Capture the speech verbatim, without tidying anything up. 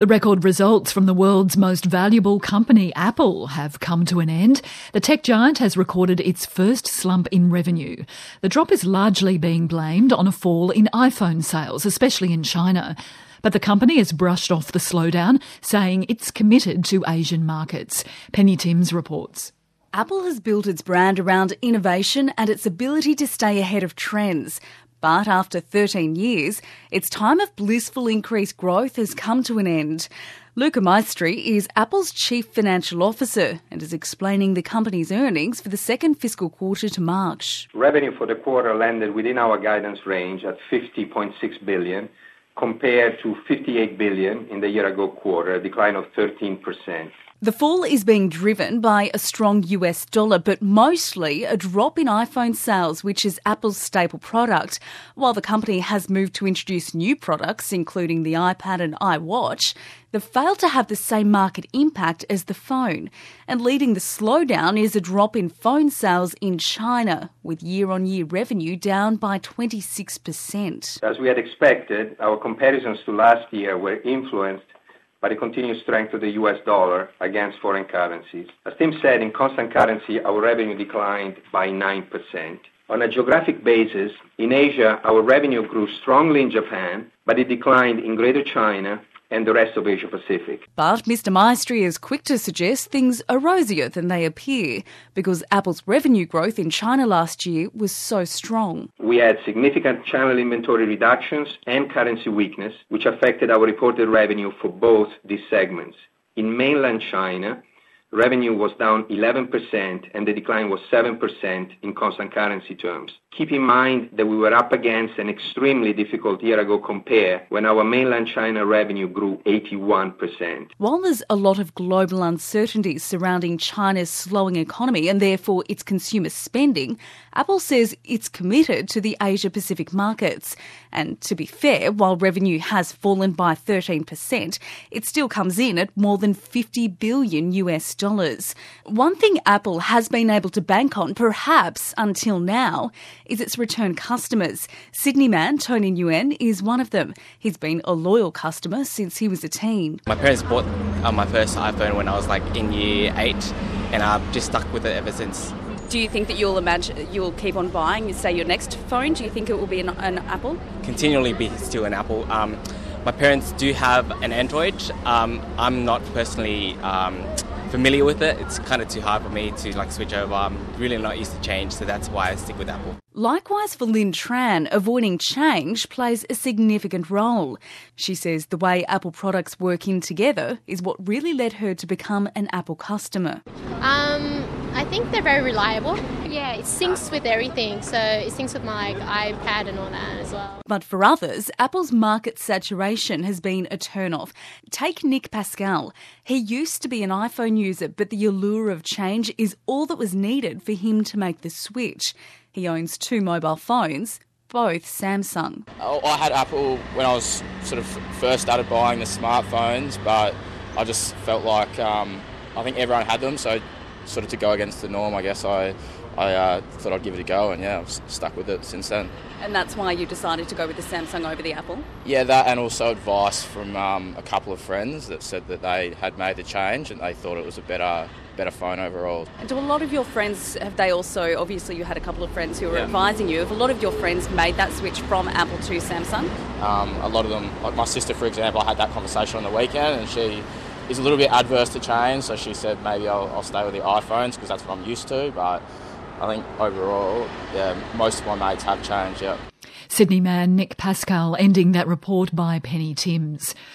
The record results from the world's most valuable company, Apple, have come to an end. The tech giant has recorded its first slump in revenue. The drop is largely being blamed on a fall in iPhone sales, especially in China. But the company has brushed off the slowdown, saying it's committed to Asian markets. Penny Timms reports. Apple has built its brand around innovation and its ability to stay ahead of trends. But after thirteen years, its time of blissful increased growth has come to an end. Luca Maestri is Apple's Chief Financial Officer and is explaining the company's earnings for the second fiscal quarter to March. Revenue for the quarter landed within our guidance range at fifty point six billion dollars compared to fifty-eight billion dollars in the year-ago quarter, a decline of thirteen percent. The fall is being driven by a strong U S dollar, but mostly a drop in iPhone sales, which is Apple's staple product. While the company has moved to introduce new products, including the iPad and iWatch, they've failed to have the same market impact as the phone. And leading the slowdown is a drop in phone sales in China, with year-on-year revenue down by twenty-six percent. As we had expected, our comparisons to last year were influenced by the continued strength of the U S dollar against foreign currencies. As Tim said, in constant currency, our revenue declined by nine percent. On a geographic basis, in Asia, our revenue grew strongly in Japan, but it declined in Greater China and the rest of Asia Pacific. But Mister Maestri is quick to suggest things are rosier than they appear, because Apple's revenue growth in China last year was so strong. We had significant channel inventory reductions and currency weakness, which affected our reported revenue for both these segments. In mainland China, revenue was down eleven percent and the decline was seven percent in constant currency terms. Keep in mind that we were up against an extremely difficult year-ago compare when our mainland China revenue grew eighty-one percent. While there's a lot of global uncertainty surrounding China's slowing economy and therefore its consumer spending, Apple says it's committed to the Asia-Pacific markets. And to be fair, while revenue has fallen by thirteen percent, it still comes in at more than fifty billion U S dollars. One thing Apple has been able to bank on, perhaps until now, is its return customers. Sydney man Tony Nguyen is one of them. He's been a loyal customer since he was a teen. My parents bought uh, my first iPhone when I was like in year eight, and I've just stuck with it ever since. Do you think that you'll imagine you'll keep on buying, say, your next phone? Do you think it will be an, an Apple? Continually be still an Apple. Um, my parents do have an Android. Um, I'm not personally um, familiar with it. It's kind of too hard for me to like switch over. I'm really not used to change, so that's why I stick with Apple. Likewise for Lynn Tran, avoiding change plays a significant role. She says the way Apple products work in together is what really led her to become an Apple customer. Um, I think they're very reliable. Yeah, it syncs with everything, so it syncs with my like, iPad and all that as well. But for others, Apple's market saturation has been a turn-off. Take Nick Pascal. He used to be an iPhone user, but the allure of change is all that was needed for him to make the switch. He owns two mobile phones, both Samsung. I had Apple when I was sort of first started buying the smartphones, but I just felt like um, I think everyone had them, so sort of to go against the norm, I guess I I uh, thought I'd give it a go, and yeah, I've stuck with it since then. And that's why you decided to go with the Samsung over the Apple? Yeah, that, and also advice from um, a couple of friends that said that they had made the change and they thought it was a better better phone overall. And do a lot of your friends, have they also, obviously you had a couple of friends who were yeah. advising you, have a lot of your friends made that switch from Apple to Samsung? Um, a lot of them, like my sister for example, I had that conversation on the weekend and she is a little bit adverse to change, so she said maybe I'll, I'll stay with the iPhones because that's what I'm used to, but I think overall, yeah, most of my mates have changed, yeah. Sydney man Nick Pascal ending that report by Penny Timms.